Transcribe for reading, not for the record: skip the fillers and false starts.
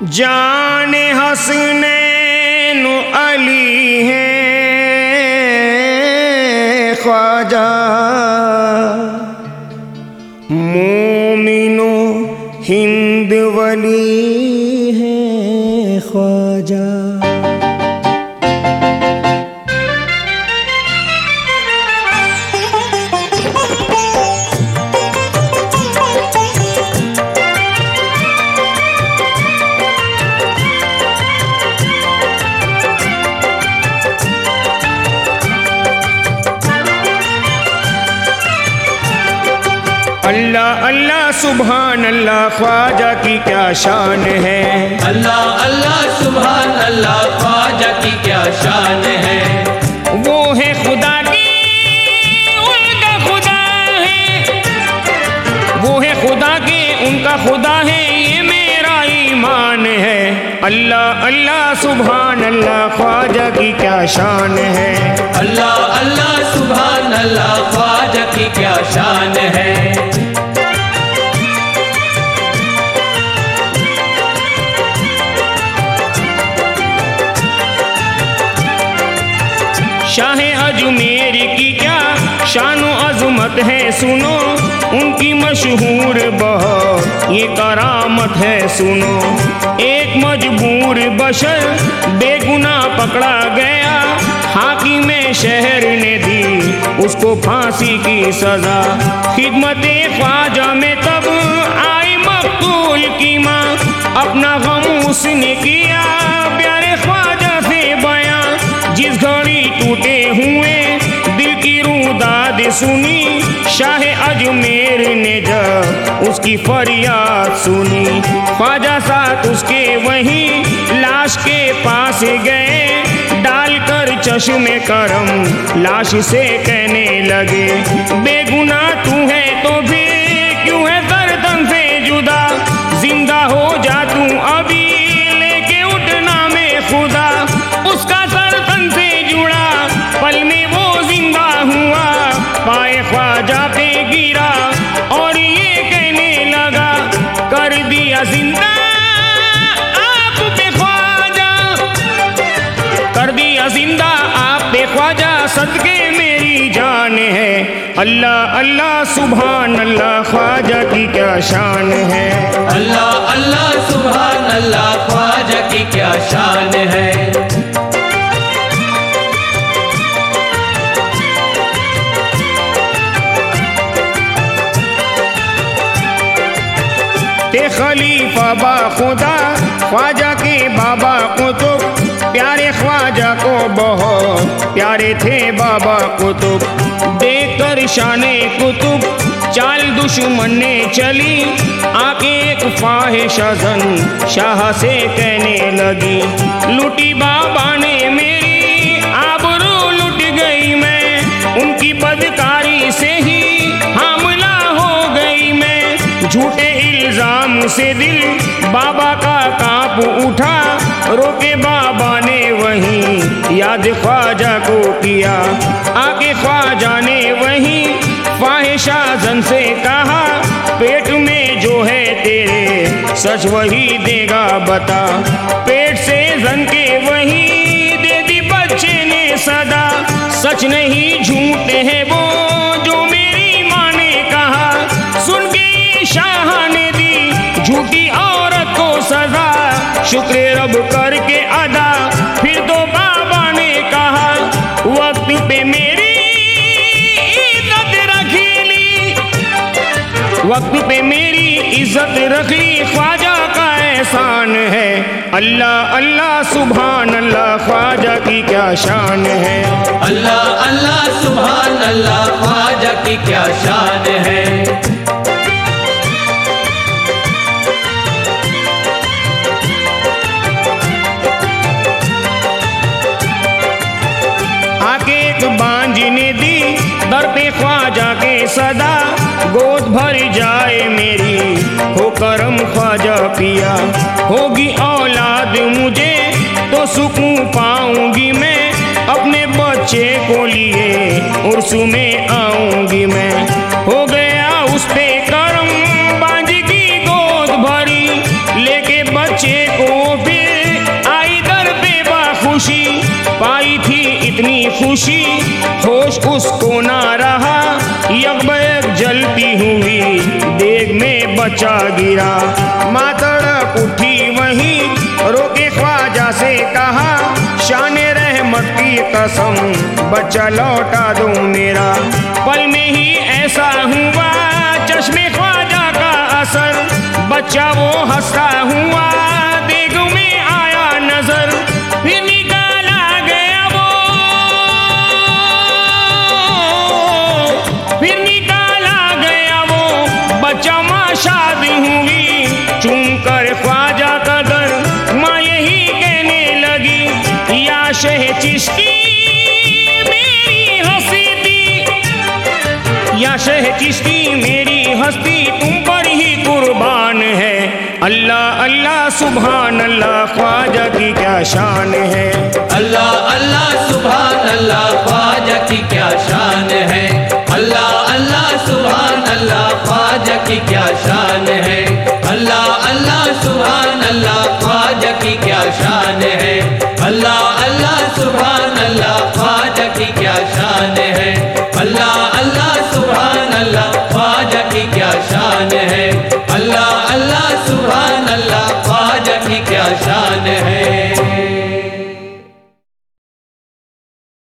जाने हसनैन अली है ख्वाजा, मोमिनो हिंद वली है ख्वाजा। अल्लाह अल्लाह सुभान अल्लाह, ख्वाजा की क्या शान है। अल्लाह अल्लाह सुभान अल्लाह, ख्वाजा की क्या शान है। वो है खुदा की उनका खुदा है, वो है खुदा के उनका खुदा है, ये मेरा ईमान है। अल्लाह अल्लाह सुभान अल्लाह, ख्वाजा की क्या शान है। अल्लाह अल्लाह सुभान अल्लाह, ख्वाजा की क्या शान है। शाह अजमेर की क्या शान अज़मत है, सुनो उनकी मशहूर बहुत ये करामत है। सुनो एक मजबूर बशर बेगुनाह पकड़ा गया, हाकिम शहर ने दी उसको फांसी की सजा। खिदमते ख्वाजा में तब आई मकतूल की माँ, अपना गम उसने किया प्यारे ख्वाजा से बयां। जिस घड़ी टूटे हुए दिल की रुदाद सुनी, शाह अजमेर ने जब उसकी फरियाद सुनी, ख्वाजा साथ उसके वहीं लाश के पास गए, डालकर चश्मे करम लाश से कहने लगे, बेगुनाह तू है तो भी क्यों है गर्दन से जुदा, जिंदा हो जा तू अभी लेके उठना में खुदा। उसका सर तन से जुड़ा, पल में वो जिंदा हुआ, पाए ख्वाजा पे गिरा और ये कहने लगा, कर दिया जिंदा आप पे ख्वाजा, कर दिया जिंदा आप पे ख्वाजा, सदके मेरी जान है। अल्लाह अल्लाह सुभान अल्लाह, ख्वाजा की क्या शान है। अल्लाह अल्लाह सुभान अल्लाह, ख्वाजा की क्या शान है। ते खलीफा बा खुदा ख्वाजा के बाबा कुतुब, प्यारे ख्वाजा को बहुत प्यारे थे बाबा कुतुब। देखकर शाने कुतुब चाल दुश्मन ने चली, आके एक फाहिशा जन शाह से कहने लगी, लूटी बाबा ने मेरी आबरू लुट गई, मैं उनकी बदकारी से ही हमला हो गई। मैं झूठे इल्जाम से दिल बाबा का कांप उठा, रोके बाबा ने वहीं याद ख्वाजा को किया। आके ख्वाजा ने वहीं फाहिशा जन से कहा, पेट में जो है तेरे सच वही देगा बता। पेट से जन के वहीं दे दी बच्चे ने सदा, सच नहीं झूठ है वो जो मेरी माँ ने कहा। सुन के शाह ने दी झूठी औरत को सजा, शुक्र रब करके अदा। फिर तो बाबा ने कहा, वक्त पे मेरी इज्जत रख ली, वक्त पे मेरी इज्जत रख ली, ख्वाजा का एहसान है। अल्लाह अल्लाह सुभान अल्लाह, ख्वाजा की क्या शान है। अल्लाह अल्लाह सुभान अल्लाह, ख्वाजा की क्या शान है। बांझ ने दी दर पे ख्वाजा के सदा, गोद भर जाए मेरी हो करम ख्वाजा पिया। होगी औलाद मुझे तो सुकून पाऊंगी मैं, अपने बच्चे को लिए उर्स में आऊंगी मैं। हो गया उस पे करम, बांझ की गोद भरी लेके बच्चे को खुशी होश उसको ना रहा, यकबयक जलती हुई देग में बच्चा गिरा। माँ तड़प उठी वहीं रोके ख्वाजा से कहा, शाने रहमत की कसम बच्चा लौटा दो मेरा। पल में ही ऐसा हुआ चश्मे ख्वाजा का असर, बच्चा वो हंसता हुआ देग में आया नजर। फिर निकाला गया वो, फिर निकाला गया वो बच्चा, माँ शादी हुई चूम कर ख्वाजा का दर। माँ यही कहने लगी, या शह चिश्ती मेरी हंसी थी, या शह चिश्ती मेरी हस्ती तुम पर ही कुर्बान है। अल्लाह अल्लाह सुभान अल्लाह ख्वाजा की क्या शान है। अल्लाह अल्लाह सुभान अल्लाह ख्वाजा की क्या शान है। अल्लाह अल्लाह सुभान अल्लाह ख्वाजा की क्या शान है। अल्लाह अल्लाह सुभान अल्लाह ख्वाजा की क्या शान है। अल्लाह अल्लाह सुभान अल्लाह ख्वाजा की क्या शान है। अल्लाह अल्लाह सुभान अल्लाह ख्वाजा की क्या शान है। अल्लाह